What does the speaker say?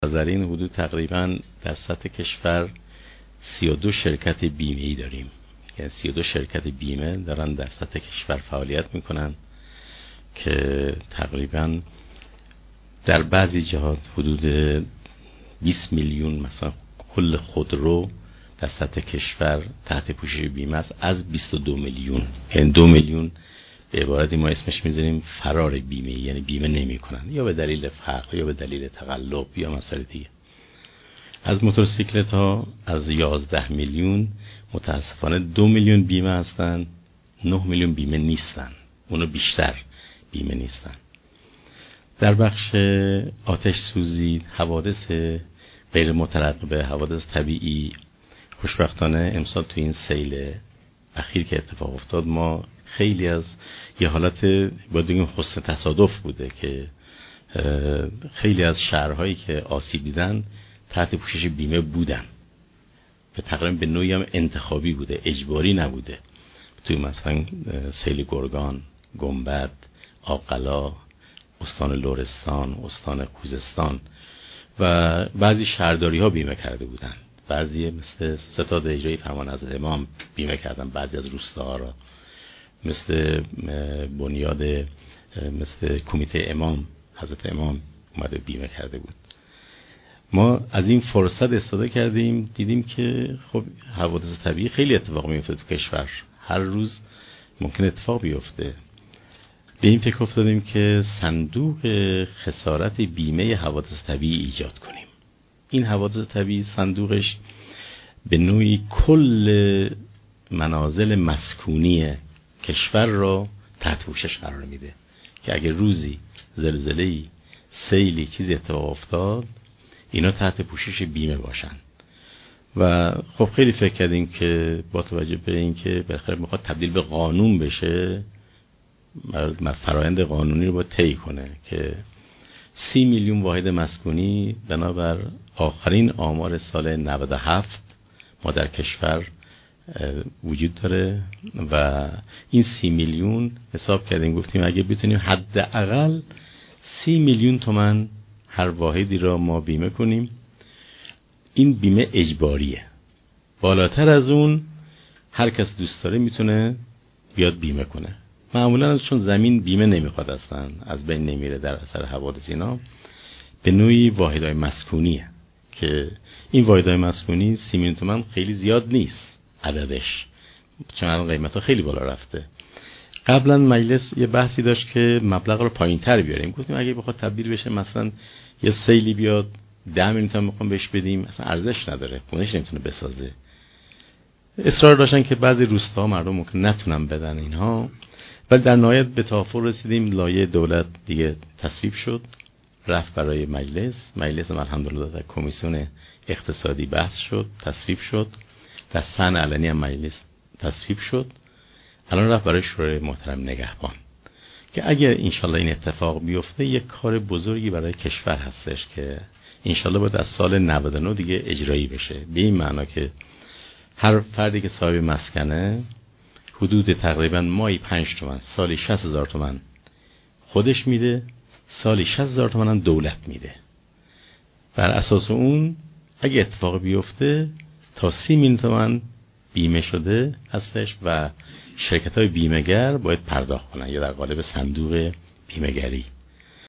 در این حدود تقریبا در سطح کشور 32 شرکت بیمه‌ای داریم. یعنی 32 شرکت بیمه دارن در سطح کشور فعالیت میکنن که تقریبا در بعضی جهات حدود 20 میلیون مثلا کل خودرو در سطح کشور تحت پوشش بیمه است از 22 میلیون. یعنی 2 میلیون به عبارتی ما اسمش میذاریم فرار بیمه، یعنی بیمه نمی کنن یا به دلیل فقر یا به دلیل تقلب یا مسائل دیگه. از موتورسیکلت ها از 11 میلیون متاسفانه 2 میلیون بیمه هستن، 9 میلیون بیمه نیستن، اونو بیشتر بیمه نیستن. در بخش آتش سوزی، حوادث غیر مترقبه، حوادث طبیعی، خوشبختانه امسال تو این سیل اخیر که اتفاق افتاد ما خیلی از یه حالت باید بگیم حسن تصادف بوده که خیلی از شهرهایی که آسیب دیدن تحت پوشش بیمه بودن و تقریبا به نوعی هم انتخابی بوده، اجباری نبوده. توی مثلا سیل گرگان، گنبد، آقلا، استان لرستان، استان خوزستان و بعضی شهرداری ها بیمه کرده بودن. بعضی مثل ستاد اجرایی فرمان حضرت امام بیمه کردن، بعضی از روستاها را مثل بنیاد مثل کمیته امام حضرت امام اومده بیمه کرده بود. ما از این فرصت استفاده کردیم، دیدیم که خب حوادث طبیعی خیلی اتفاق میفته تو کشور، هر روز ممکن اتفاق بیفته. به این فکر افتادیم که صندوق خسارت بیمه حوادث طبیعی ایجاد کنیم. این حوادث طبیعی صندوقش به نوعی کل منازل مسکونی کشور را تحت پوشش قرار میده که اگر روزی زلزله‌ای، سیلی، چیزی اتفاق افتاد اینا تحت پوشش بیمه باشن. و خب خیلی فکر کردیم که با توجه به این که بالاخره میخواد تبدیل به قانون بشه، فرآیند قانونی رو باید طی کنه که 30 میلیون واحد مسکونی بنابر آخرین آمار سال 97 ما در کشور وجود داره و این 30 میلیون حساب کردیم، گفتیم اگه بتونیم حداقل 30 میلیون تومان هر واحدی را ما بیمه کنیم، این بیمه اجباریه. بالاتر از اون هر کس دوست داره میتونه بیاد بیمه کنه. معمولا چون زمین بیمه نمیخواد اصلا، از بین نمیره در اثر حوادث اینا، به نوعی واحدهای مسکونیه که این واحدهای مسکونی 30 میلیون تومان خیلی زیاد نیست عددش، چون الان قیمتا خیلی بالا رفته. قبلا مجلس یه بحثی داشت که مبلغ رو پایین‌تر بیاریم، گفتیم اگه بخواد تبدیل بشه مثلا یه سیلی بیاد 10 میلیون تومان میخوام بهش بدیم، اصلا ارزش نداره، خونش نمیتونه بسازه. اصرار داشتن که بعضی روستاها مردم ممکن نتونن بدن اینها، ولی در نهایت به توافق رسیدیم. لایحه دولت دیگه تصویب شد، رفت برای مجلس الحمدلله در کمیسیون اقتصادی بحث شد، تصویب شد، در صحن علنی هم مجلس تصویب شد. الان رفت برای شورای محترم نگهبان که اگر انشالله این اتفاق بیفته یک کار بزرگی برای کشور هستش که انشالله باید از سال 99 دیگه اجرایی بشه. به این معنا که هر فردی که صاحب مسکنه حدود تقریبا ماهی 5 تومن، سالی 60,000 تومن خودش میده، سالی 60,000 تومن هم دولت میده. بر اساس اون اگه اتفاق بیفته تا 30 میلیون تومن بیمه شده هستش و شرکت‌های بیمه‌گر باید پرداخت کنن یا در قالب صندوق بیمه‌گری.